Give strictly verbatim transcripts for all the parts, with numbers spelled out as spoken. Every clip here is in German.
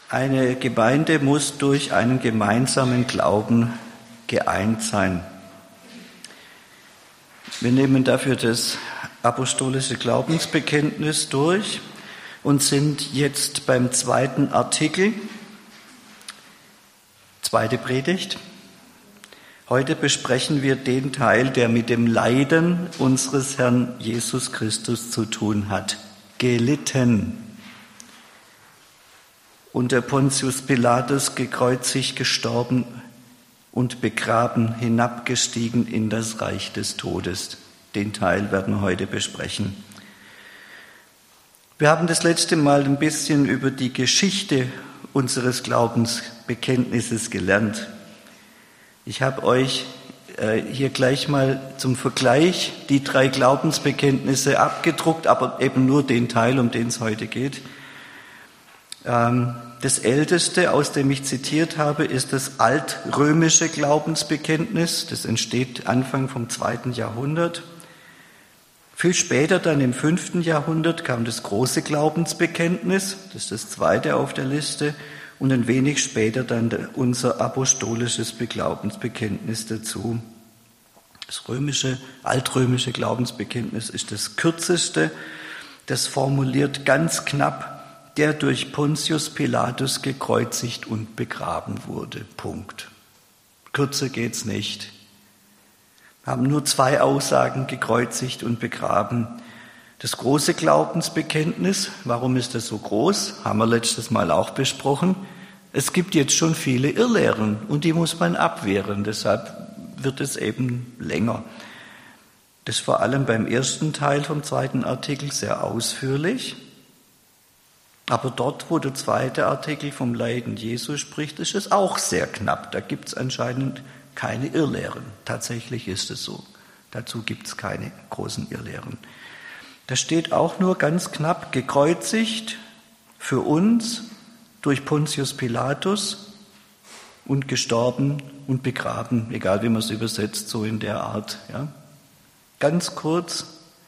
Eine Gemeinde muss durch einen gemeinsamen Glauben geeint sein. Wir nehmen dafür das apostolische Glaubensbekenntnis durch und sind jetzt beim zweiten Artikel, zweite Predigt. Heute besprechen wir den Teil, der mit dem Leiden unseres Herrn Jesus Christus zu tun hat. Gelitten. Unter Pontius Pilatus gekreuzigt, gestorben und begraben, hinabgestiegen in das Reich des Todes. Den Teil werden wir heute besprechen. Wir haben das letzte Mal ein bisschen über die Geschichte unseres Glaubensbekenntnisses gelernt. Ich habe euch äh, hier gleich mal zum Vergleich die drei Glaubensbekenntnisse abgedruckt, aber eben nur den Teil, um den es heute geht. Ähm, das älteste, aus dem ich zitiert habe, ist das altrömische Glaubensbekenntnis. Das entsteht Anfang vom zweiten Jahrhundert. Viel später, dann im fünften Jahrhundert, kam das große Glaubensbekenntnis. Das ist das zweite auf der Liste. Und ein wenig später dann unser apostolisches Glaubensbekenntnis dazu. Das römische, altrömische Glaubensbekenntnis ist das kürzeste. Das formuliert ganz knapp: der durch Pontius Pilatus gekreuzigt und begraben wurde. Punkt. Kürzer geht's nicht. Wir haben nur zwei Aussagen: gekreuzigt und begraben. Das große Glaubensbekenntnis, warum ist das so groß? Haben wir letztes Mal auch besprochen. Es gibt jetzt schon viele Irrlehren und die muss man abwehren. Deshalb wird es eben länger. Das ist vor allem beim ersten Teil vom zweiten Artikel sehr ausführlich. Aber dort, wo der zweite Artikel vom Leiden Jesu spricht, ist es auch sehr knapp. Da gibt es anscheinend keine Irrlehren. Tatsächlich ist es so. Dazu gibt es keine großen Irrlehren. Da steht auch nur ganz knapp: gekreuzigt für uns durch Pontius Pilatus und gestorben und begraben, egal wie man es übersetzt, so in der Art. Ja. Ganz kurz.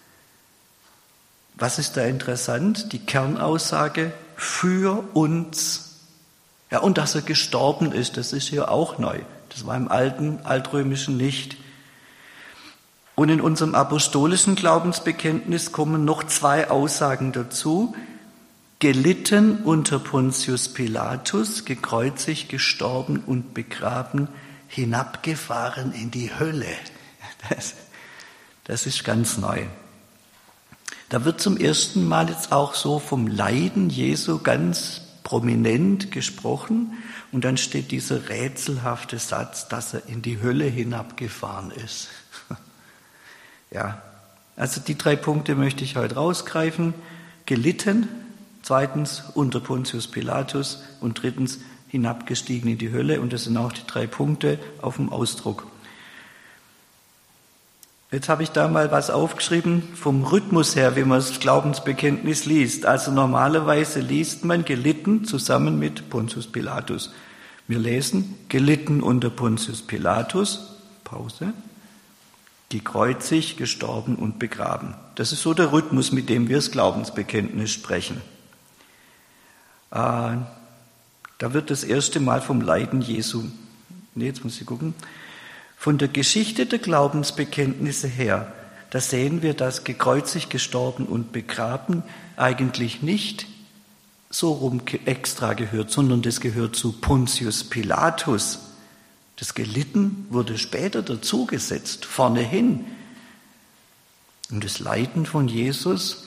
Was ist da interessant? Die Kernaussage: für uns. Ja, und dass er gestorben ist, das ist hier auch neu. Das war im alten, altrömischen nicht. Und in unserem apostolischen Glaubensbekenntnis kommen noch zwei Aussagen dazu: gelitten unter Pontius Pilatus, gekreuzigt, gestorben und begraben, hinabgefahren in die Hölle. Das, das ist ganz neu. Da wird zum ersten Mal jetzt auch so vom Leiden Jesu ganz prominent gesprochen. Und dann steht dieser rätselhafte Satz, dass er in die Hölle hinabgefahren ist. Ja, also die drei Punkte möchte ich heute rausgreifen. Gelitten, zweitens unter Pontius Pilatus und drittens hinabgestiegen in die Hölle. Und das sind auch die drei Punkte auf dem Ausdruck. Jetzt habe ich da mal was aufgeschrieben vom Rhythmus her, wie man das Glaubensbekenntnis liest. Also normalerweise liest man gelitten zusammen mit Pontius Pilatus. Wir lesen gelitten unter Pontius Pilatus, Pause, gekreuzigt, gestorben und begraben. Das ist so der Rhythmus, mit dem wir das Glaubensbekenntnis sprechen. Äh, da wird das erste Mal vom Leiden Jesu, nee, jetzt muss ich gucken, von der Geschichte der Glaubensbekenntnisse her, da sehen wir, dass gekreuzigt, gestorben und begraben eigentlich nicht so rum extra gehört, sondern das gehört zu Pontius Pilatus. Das Gelitten wurde später dazugesetzt, vorne hin. Und das Leiden von Jesus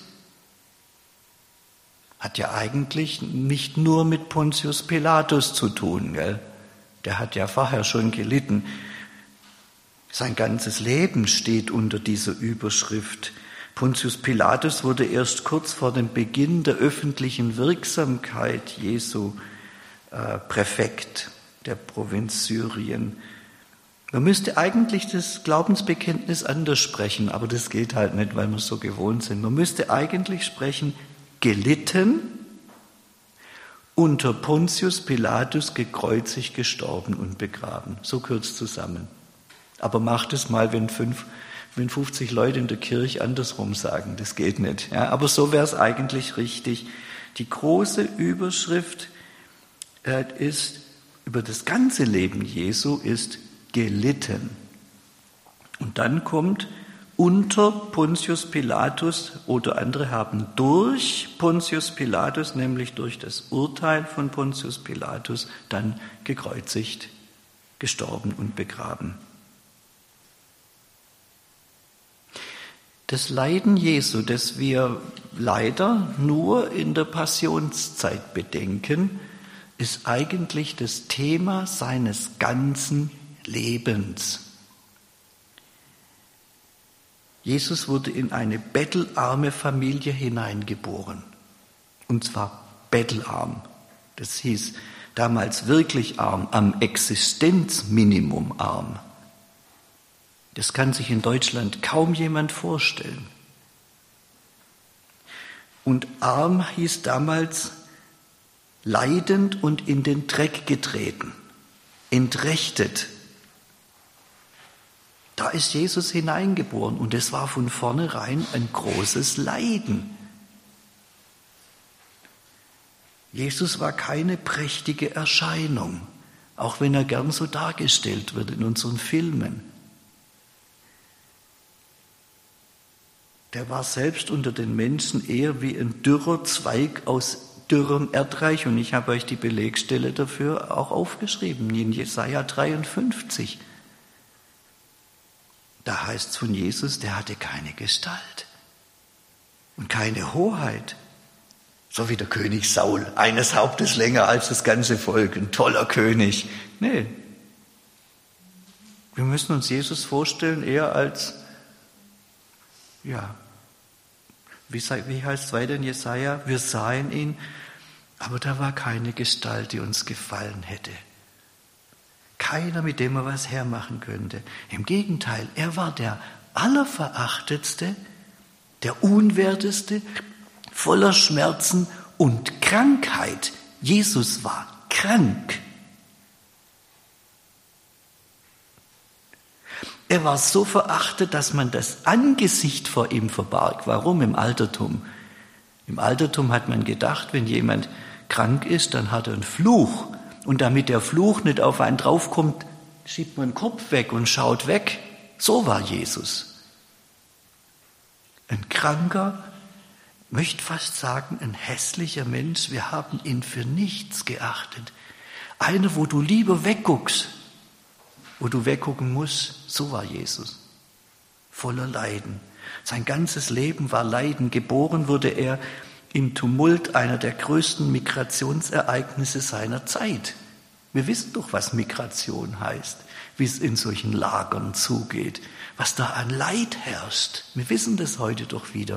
hat ja eigentlich nicht nur mit Pontius Pilatus zu tun, gell? Der hat ja vorher schon gelitten. Sein ganzes Leben steht unter dieser Überschrift. Pontius Pilatus wurde erst kurz vor dem Beginn der öffentlichen Wirksamkeit Jesu äh, Präfekt der Provinz Syrien. Man müsste eigentlich das Glaubensbekenntnis anders sprechen, aber das geht halt nicht, weil wir es so gewohnt sind. Man müsste eigentlich sprechen: gelitten, unter Pontius Pilatus gekreuzigt, gestorben und begraben. So kurz zusammen. Aber macht es mal, wenn, fünf, wenn fünfzig Leute in der Kirche andersrum sagen. Das geht nicht. Ja, aber so wäre es eigentlich richtig. Die große Überschrift: ist, über das ganze Leben Jesu ist gelitten. Und dann kommt unter Pontius Pilatus, oder andere haben durch Pontius Pilatus, nämlich durch das Urteil von Pontius Pilatus, dann gekreuzigt, gestorben und begraben. Das Leiden Jesu, das wir leider nur in der Passionszeit bedenken, ist eigentlich das Thema seines ganzen Lebens. Jesus wurde in eine bettelarme Familie hineingeboren. Und zwar bettelarm. Das hieß damals wirklich arm, am Existenzminimum arm. Das kann sich in Deutschland kaum jemand vorstellen. Und arm hieß damals leidend und in den Dreck getreten, entrechtet. Da ist Jesus hineingeboren und es war von vornherein ein großes Leiden. Jesus war keine prächtige Erscheinung, auch wenn er gern so dargestellt wird in unseren Filmen. Der war selbst unter den Menschen eher wie ein dürrer Zweig aus dürrem Erdreich und ich habe euch die Belegstelle dafür auch aufgeschrieben, in Jesaja dreiundfünfzig. Da heißt es von Jesus, der hatte keine Gestalt und keine Hoheit. So wie der König Saul, eines Hauptes länger als das ganze Volk, ein toller König. Nee, wir müssen uns Jesus vorstellen eher als, ja, wie, wie heißt es weiter in Jesaja? Wir sahen ihn, aber da war keine Gestalt, die uns gefallen hätte. Keiner, mit dem er was hermachen könnte. Im Gegenteil, er war der Allerverachtetste, der Unwerteste, voller Schmerzen und Krankheit. Jesus war krank. Er war so verachtet, dass man das Angesicht vor ihm verbarg. Warum im Altertum? Im Altertum hat man gedacht, wenn jemand krank ist, dann hat er einen Fluch. Und damit der Fluch nicht auf einen draufkommt, schiebt man den Kopf weg und schaut weg. So war Jesus. Ein kranker, möchte fast sagen, ein hässlicher Mensch. Wir haben ihn für nichts geachtet. Einer, wo du lieber wegguckst, wo du weggucken musst, so war Jesus. Voller Leiden. Sein ganzes Leben war Leiden. Geboren wurde er im Tumult einer der größten Migrationsereignisse seiner Zeit. Wir wissen doch, was Migration heißt, wie es in solchen Lagern zugeht, was da an Leid herrscht. Wir wissen das heute doch wieder.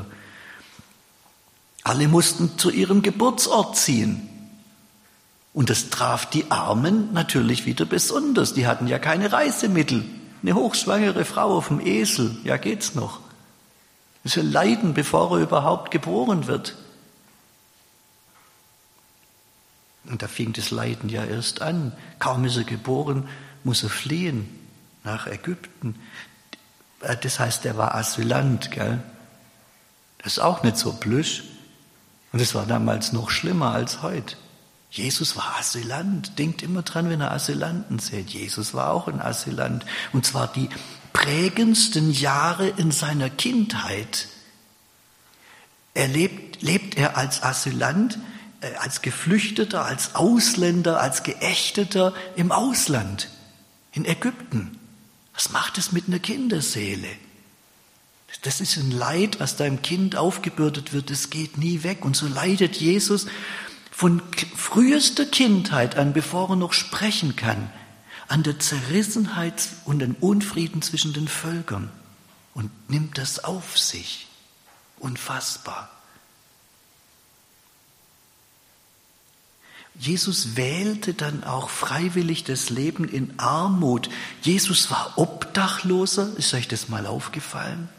Alle mussten zu ihrem Geburtsort ziehen. Und das traf die Armen natürlich wieder besonders. Die hatten ja keine Reisemittel. Eine hochschwangere Frau auf dem Esel, ja geht's noch. Das ist ein Leiden, bevor er überhaupt geboren wird. Und da fing das Leiden ja erst an. Kaum ist er geboren, muss er fliehen nach Ägypten. Das heißt, er war Asylant, gell? Das ist auch nicht so plüsch. Und es war damals noch schlimmer als heute. Jesus war Asylant. Denkt immer dran, wenn ihr Asylanten seht. Jesus war auch ein Asylant. Und zwar die prägendsten Jahre in seiner Kindheit. Er lebt, lebt er als Asylant, als Geflüchteter, als Ausländer, als Geächteter im Ausland, in Ägypten. Was macht es mit einer Kinderseele? Das ist ein Leid, was deinem Kind aufgebürdet wird, das geht nie weg. Und so leidet Jesus von frühester Kindheit an, bevor er noch sprechen kann, an der Zerrissenheit und dem Unfrieden zwischen den Völkern und nimmt das auf sich. Unfassbar. Jesus wählte dann auch freiwillig das Leben in Armut. Jesus war Obdachloser. Ist euch das mal aufgefallen?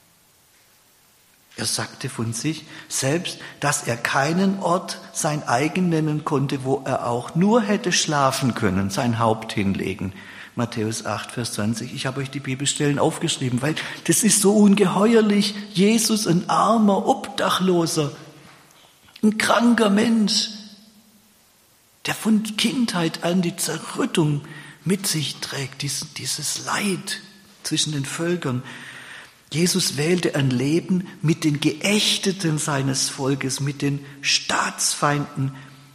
Er sagte von sich selbst, dass er keinen Ort sein eigen nennen konnte, wo er auch nur hätte schlafen können, sein Haupt hinlegen. Matthäus acht, Vers zwanzig. Ich habe euch die Bibelstellen aufgeschrieben, weil das ist so ungeheuerlich. Jesus, ein armer Obdachloser, ein kranker Mensch, der von Kindheit an die Zerrüttung mit sich trägt, dieses, dieses Leid zwischen den Völkern. Jesus wählte ein Leben mit den Geächteten seines Volkes, mit den Staatsfeinden.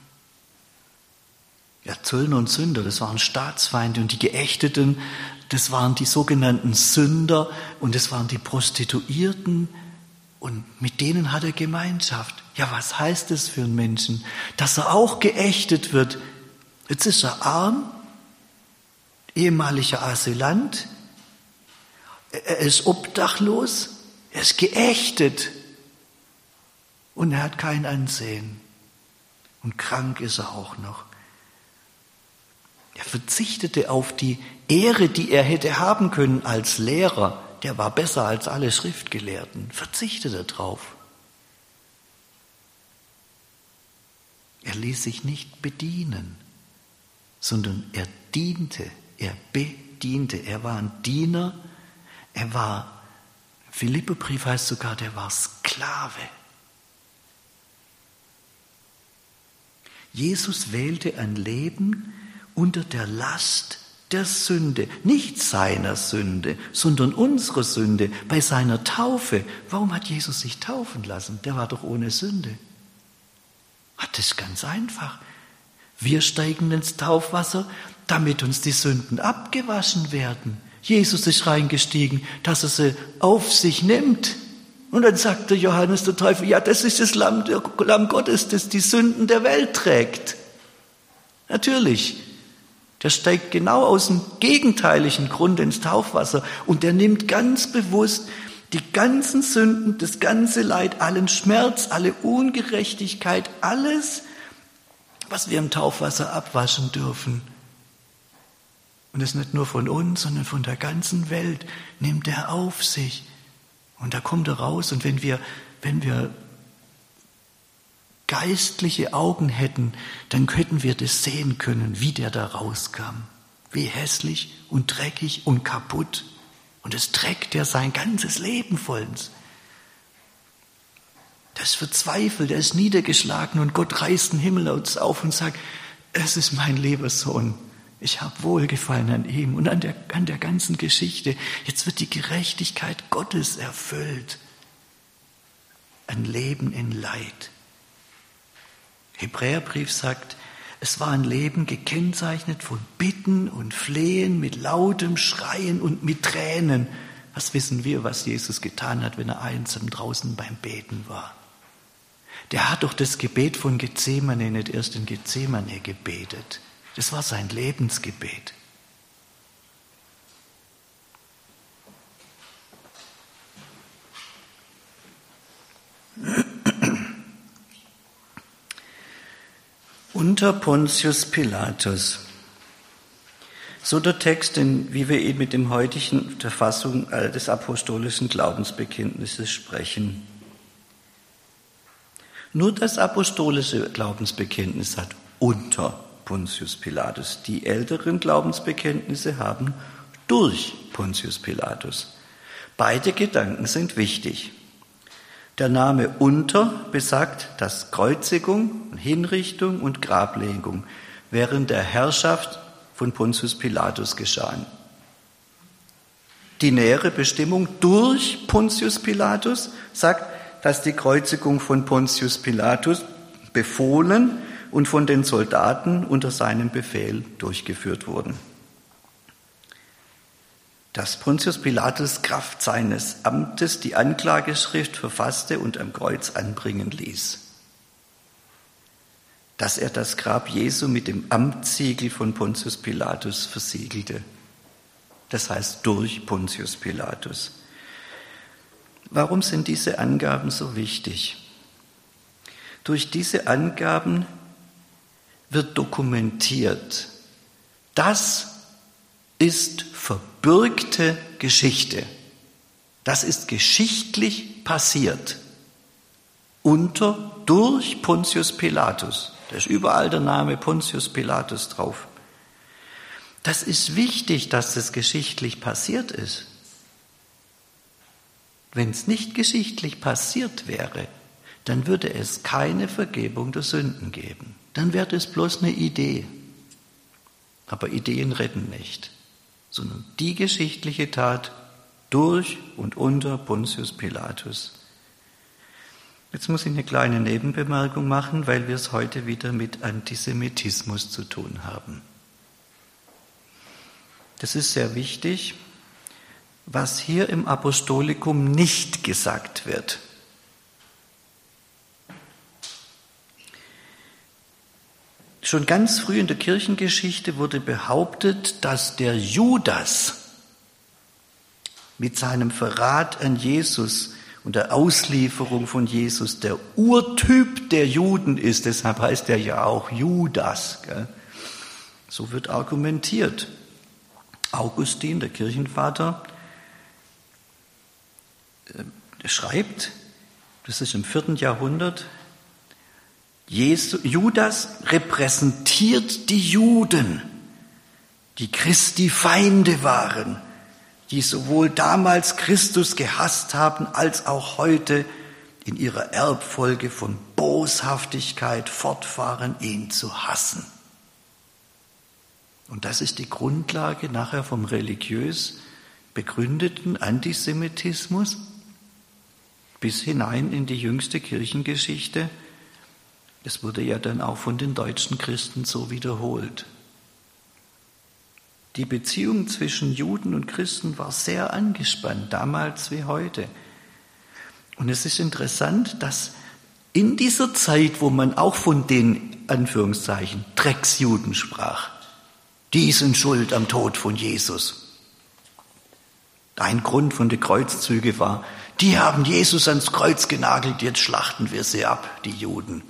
Ja, Zöllner und Sünder, das waren Staatsfeinde, und die Geächteten, das waren die sogenannten Sünder, und das waren die Prostituierten, und mit denen hat er Gemeinschaft. Ja, was heißt das für einen Menschen? Dass er auch geächtet wird. Jetzt ist er arm, ehemaliger Asylant, er ist obdachlos, er ist geächtet und er hat kein Ansehen. Und krank ist er auch noch. Er verzichtete auf die Ehre, die er hätte haben können als Lehrer. Der war besser als alle Schriftgelehrten. Verzichtete drauf. Er ließ sich nicht bedienen, sondern er diente, er bediente. Er war ein Diener. Er war, Philipperbrief heißt sogar, der war Sklave. Jesus wählte ein Leben unter der Last der Sünde, nicht seiner Sünde, sondern unserer Sünde, bei seiner Taufe. Warum hat Jesus sich taufen lassen? Der war doch ohne Sünde. Das ist ganz einfach. Wir steigen ins Taufwasser, damit uns die Sünden abgewaschen werden. Jesus ist reingestiegen, dass er sie auf sich nimmt. Und dann sagte Johannes der Täufer, ja, das ist das Lamm, der Lamm Gottes, das die Sünden der Welt trägt. Natürlich, der steigt genau aus dem gegenteiligen Grund ins Taufwasser und der nimmt ganz bewusst die ganzen Sünden, das ganze Leid, allen Schmerz, alle Ungerechtigkeit, alles, was wir im Taufwasser abwaschen dürfen. Und das nicht nur von uns, sondern von der ganzen Welt nimmt er auf sich. Und da kommt er raus. Und wenn wir, wenn wir geistliche Augen hätten, dann hätten wir das sehen können, wie der da rauskam. Wie hässlich und dreckig und kaputt. Und es trägt er sein ganzes Leben vollends. Der ist verzweifelt, er ist niedergeschlagen und Gott reißt den Himmel auf und sagt, es ist mein lieber Sohn. Ich habe Wohlgefallen an ihm und an der, an der ganzen Geschichte. Jetzt wird die Gerechtigkeit Gottes erfüllt. Ein Leben in Leid. Hebräerbrief sagt, es war ein Leben gekennzeichnet von Bitten und Flehen, mit lautem Schreien und mit Tränen. Was wissen wir, was Jesus getan hat, wenn er einsam draußen beim Beten war? Der hat doch das Gebet von Gethsemane nicht erst in Gethsemane gebetet. Das war sein Lebensgebet. Unter Pontius Pilatus. So der Text, den, wie wir ihn mit dem heutigen der Fassung des apostolischen Glaubensbekenntnisses sprechen. Nur das apostolische Glaubensbekenntnis hat unter Pontius Pilatus. Die älteren Glaubensbekenntnisse haben durch Pontius Pilatus. Beide Gedanken sind wichtig. Der Name unter besagt, dass Kreuzigung, Hinrichtung und Grablegung während der Herrschaft von Pontius Pilatus geschahen. Die nähere Bestimmung durch Pontius Pilatus sagt, dass die Kreuzigung von Pontius Pilatus befohlen und von den Soldaten unter seinem Befehl durchgeführt wurden. Dass Pontius Pilatus Kraft seines Amtes die Anklageschrift verfasste und am Kreuz anbringen ließ. Dass er das Grab Jesu mit dem Amtssiegel von Pontius Pilatus versiegelte. Das heißt durch Pontius Pilatus. Warum sind diese Angaben so wichtig? Durch diese Angaben wird dokumentiert, das ist verbürgte Geschichte. Das ist geschichtlich passiert. Unter, durch Pontius Pilatus. Da ist überall der Name Pontius Pilatus drauf. Das ist wichtig, dass das geschichtlich passiert ist. Wenn es nicht geschichtlich passiert wäre, dann würde es keine Vergebung der Sünden geben. Dann wäre es bloß eine Idee. Aber Ideen retten nicht, sondern die geschichtliche Tat durch und unter Pontius Pilatus. Jetzt muss ich eine kleine Nebenbemerkung machen, weil wir es heute wieder mit Antisemitismus zu tun haben. Das ist sehr wichtig, was hier im Apostolikum nicht gesagt wird. Schon ganz früh in der Kirchengeschichte wurde behauptet, dass der Judas mit seinem Verrat an Jesus und der Auslieferung von Jesus der Urtyp der Juden ist. Deshalb heißt er ja auch Judas. Gell? So wird argumentiert. Augustin, der Kirchenvater, schreibt, das ist im vierten Jahrhundert, Judas repräsentiert die Juden, die Christi Feinde waren, die sowohl damals Christus gehasst haben, als auch heute in ihrer Erbfolge von Boshaftigkeit fortfahren, ihn zu hassen. Und das ist die Grundlage nachher vom religiös begründeten Antisemitismus bis hinein in die jüngste Kirchengeschichte. Das wurde ja dann auch von den deutschen Christen so wiederholt. Die Beziehung zwischen Juden und Christen war sehr angespannt, damals wie heute. Und es ist interessant, dass in dieser Zeit, wo man auch von den, Anführungszeichen, Drecksjuden sprach, die sind schuld am Tod von Jesus. Ein Grund von den Kreuzzügen war, die haben Jesus ans Kreuz genagelt, jetzt schlachten wir sie ab, die Juden.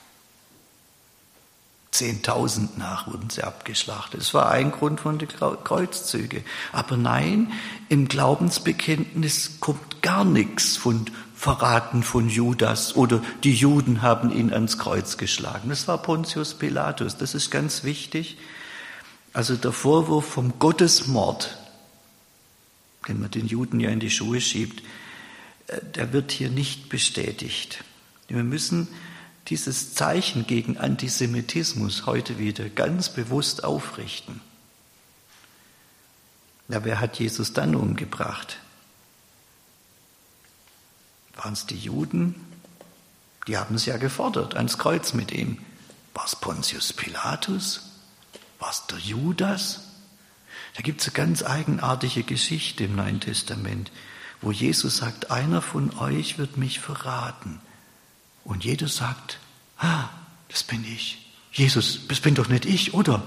Zehntausend nach wurden sie abgeschlachtet. Das war ein Grund von den Kreuzzügen. Aber nein, im Glaubensbekenntnis kommt gar nichts von Verraten von Judas oder die Juden haben ihn ans Kreuz geschlagen. Das war Pontius Pilatus. Das ist ganz wichtig. Also der Vorwurf vom Gottesmord, den man den Juden ja in die Schuhe schiebt, der wird hier nicht bestätigt. Wir müssen dieses Zeichen gegen Antisemitismus heute wieder ganz bewusst aufrichten. Ja, wer hat Jesus dann umgebracht? Waren es die Juden? Die haben es ja gefordert, ans Kreuz mit ihm. War es Pontius Pilatus? War es der Judas? Da gibt es eine ganz eigenartige Geschichte im Neuen Testament, wo Jesus sagt, einer von euch wird mich verraten. Und jeder sagt, ah, das bin ich. Jesus, das bin doch nicht ich, oder?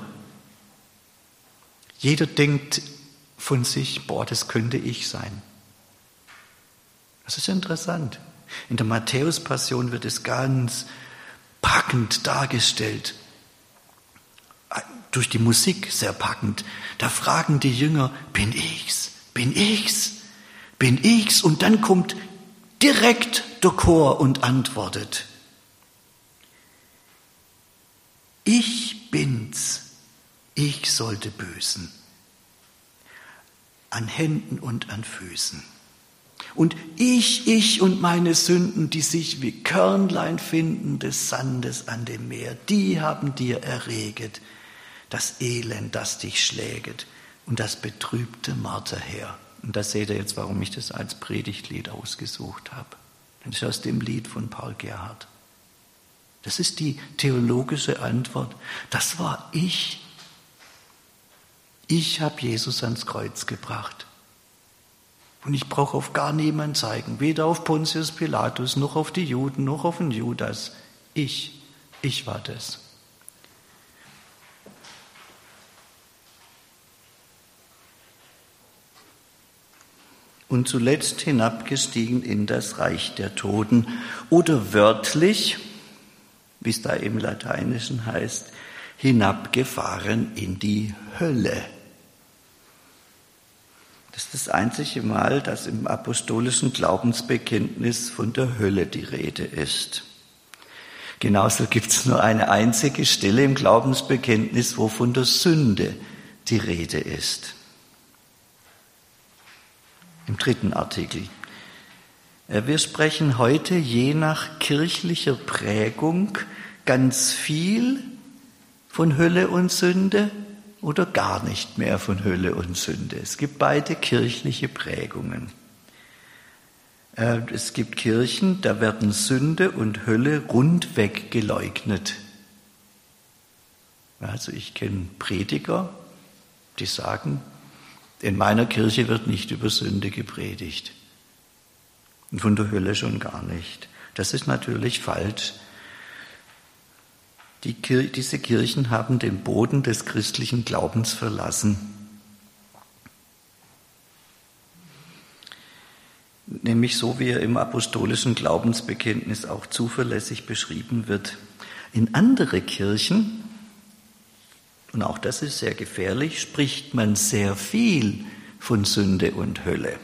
Jeder denkt von sich, boah, das könnte ich sein. Das ist interessant. In der Matthäus-Passion wird es ganz packend dargestellt. Durch die Musik sehr packend. Da fragen die Jünger, bin ich's? Bin ich's? Bin ich's? Und dann kommt direkt der Chor und antwortet, ich bin's, ich sollte büßen, an Händen und an Füßen. Und ich, ich und meine Sünden, die sich wie Körnlein finden des Sandes an dem Meer, die haben dir erreget, das Elend, das dich schläget und das betrübte Marterheer. Und da seht ihr jetzt, warum ich das als Predigtlied ausgesucht habe. Das ist aus dem Lied von Paul Gerhardt. Das ist die theologische Antwort. Das war ich. Ich habe Jesus ans Kreuz gebracht. Und ich brauche auf gar niemanden zeigen, weder auf Pontius Pilatus, noch auf die Juden, noch auf den Judas. Ich, ich war das. Und zuletzt hinabgestiegen in das Reich der Toten oder wörtlich, wie es da im Lateinischen heißt, hinabgefahren in die Hölle. Das ist das einzige Mal, dass im apostolischen Glaubensbekenntnis von der Hölle die Rede ist. Genauso gibt es nur eine einzige Stelle im Glaubensbekenntnis, wo von der Sünde die Rede ist. Im dritten Artikel. Wir sprechen heute je nach kirchlicher Prägung ganz viel von Hölle und Sünde oder gar nicht mehr von Hölle und Sünde. Es gibt beide kirchliche Prägungen. Es gibt Kirchen, da werden Sünde und Hölle rundweg geleugnet. Also ich kenne Prediger, die sagen, in meiner Kirche wird nicht über Sünde gepredigt. Und von der Hölle schon gar nicht. Das ist natürlich falsch. Die Kir- diese Kirchen haben den Boden des christlichen Glaubens verlassen. Nämlich so, wie er im apostolischen Glaubensbekenntnis auch zuverlässig beschrieben wird. In andere Kirchen, und auch das ist sehr gefährlich, spricht man sehr viel von Sünde und Hölle.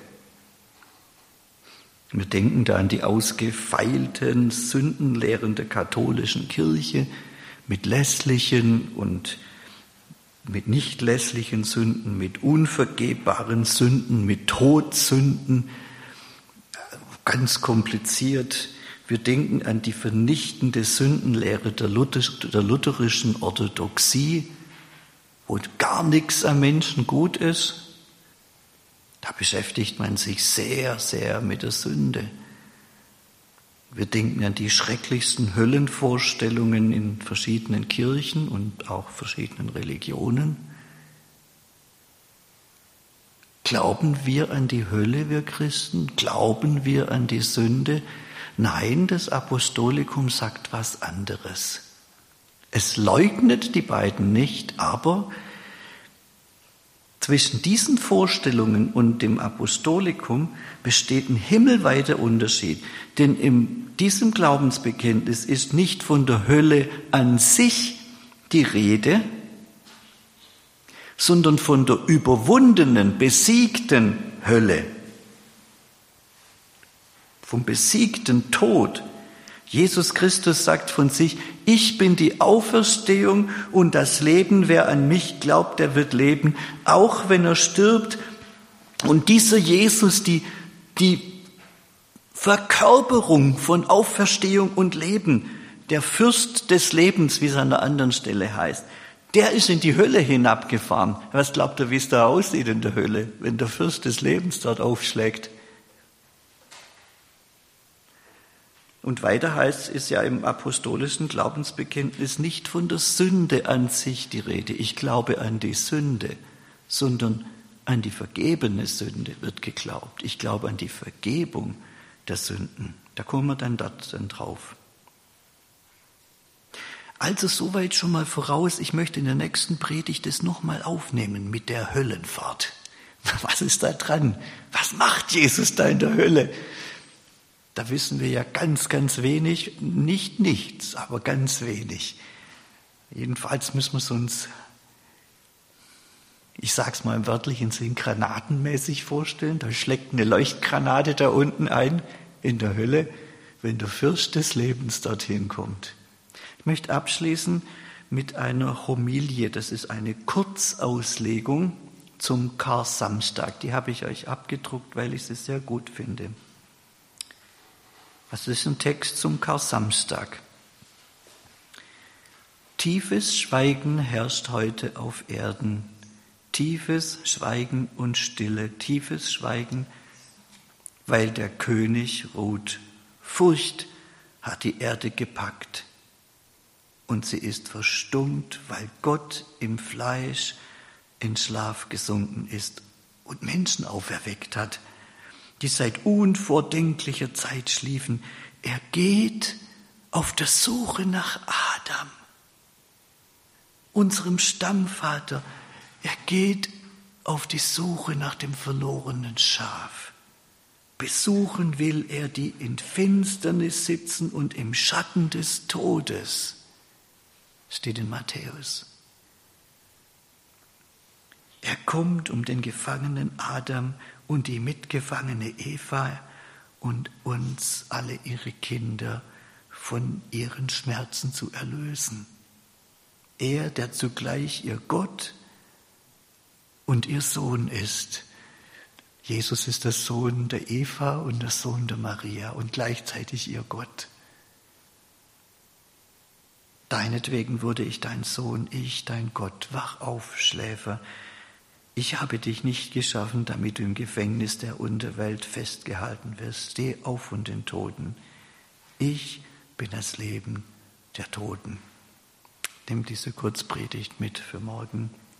Wir denken da an die ausgefeilten Sündenlehren der katholischen Kirche mit lässlichen und mit nicht lässlichen Sünden, mit unvergebbaren Sünden, mit Todsünden, ganz kompliziert. Wir denken an die vernichtende Sündenlehre der, Luther, der lutherischen Orthodoxie, wo gar nichts am Menschen gut ist. Da beschäftigt man sich sehr, sehr mit der Sünde. Wir denken an die schrecklichsten Höllenvorstellungen in verschiedenen Kirchen und auch verschiedenen Religionen. Glauben wir an die Hölle, wir Christen? Glauben wir an die Sünde? Nein, das Apostolikum sagt was anderes. Es leugnet die beiden nicht, aber zwischen diesen Vorstellungen und dem Apostolikum besteht ein himmelweiter Unterschied. Denn in diesem Glaubensbekenntnis ist nicht von der Hölle an sich die Rede, sondern von der überwundenen, besiegten Hölle, vom besiegten Tod. Jesus Christus sagt von sich, ich bin die Auferstehung und das Leben. Wer an mich glaubt, der wird leben, auch wenn er stirbt. Und dieser Jesus, die, die Verkörperung von Auferstehung und Leben, der Fürst des Lebens, wie es an der anderen Stelle heißt, der ist in die Hölle hinabgefahren. Was glaubt ihr, wie es da aussieht in der Hölle, wenn der Fürst des Lebens dort aufschlägt? Und weiter heißt es ja im apostolischen Glaubensbekenntnis nicht von der Sünde an sich die Rede. Ich glaube an die Sünde, sondern an die vergebene Sünde wird geglaubt. Ich glaube an die Vergebung der Sünden. Da kommen wir dann dort dann drauf. Also soweit schon mal voraus. Ich möchte in der nächsten Predigt das nochmal aufnehmen mit der Höllenfahrt. Was ist da dran? Was macht Jesus da in der Hölle? Da wissen wir ja ganz, ganz wenig, nicht nichts, aber ganz wenig. Jedenfalls müssen wir es uns, ich sag's mal im wörtlichen Sinn, granatenmäßig vorstellen. Da schlägt eine Leuchtgranate da unten ein in der Hölle, wenn der Fürst des Lebens dorthin kommt. Ich möchte abschließen mit einer Homilie, das ist eine Kurzauslegung zum Karsamstag. Die habe ich euch abgedruckt, weil ich sie sehr gut finde. Das ist ein Text zum Karsamstag. Tiefes Schweigen herrscht heute auf Erden. Tiefes Schweigen und Stille. Tiefes Schweigen, weil der König ruht. Furcht hat die Erde gepackt. Und sie ist verstummt, weil Gott im Fleisch in Schlaf gesunken ist und Menschen auferweckt hat, die seit unvordenklicher Zeit schliefen. Er geht auf der Suche nach Adam, unserem Stammvater. Er geht auf die Suche nach dem verlorenen Schaf. Besuchen will er, die in Finsternis sitzen und im Schatten des Todes. Steht in Matthäus. Er kommt, um den gefangenen Adam und die mitgefangene Eva und uns alle ihre Kinder von ihren Schmerzen zu erlösen. Er, der zugleich ihr Gott und ihr Sohn ist. Jesus ist der Sohn der Eva und der Sohn der Maria und gleichzeitig ihr Gott. Deinetwegen wurde ich dein Sohn, ich, dein Gott. Wach auf, Schläfer. Ich habe dich nicht geschaffen, damit du im Gefängnis der Unterwelt festgehalten wirst. Steh auf von den Toten. Ich bin das Leben der Toten. Nimm diese Kurzpredigt mit für morgen.